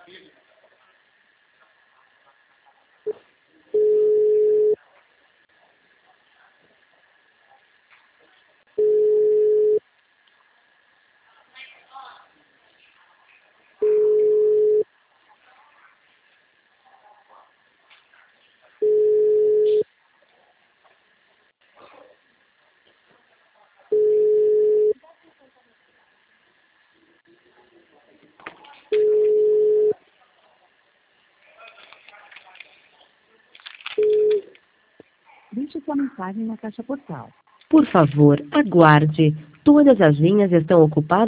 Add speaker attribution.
Speaker 1: Deixe sua mensagem na caixa postal.
Speaker 2: Por favor, aguarde. Todas as linhas estão ocupadas.